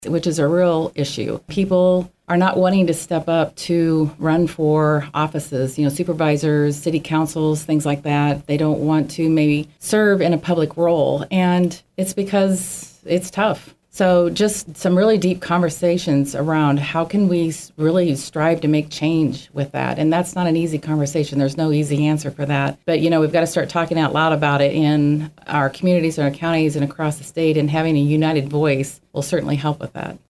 which is a real issue. People are not wanting to step up to run for offices, supervisors, city councils, things like that. They don't want to maybe serve in a public role, and it's because it's tough. So just some really deep conversations around how can we really strive to make change with that. And that's not an easy conversation. There's no easy answer for that. But, we've got to start talking out loud about it in our communities and our counties and across the state, and having a united voice will certainly help with that.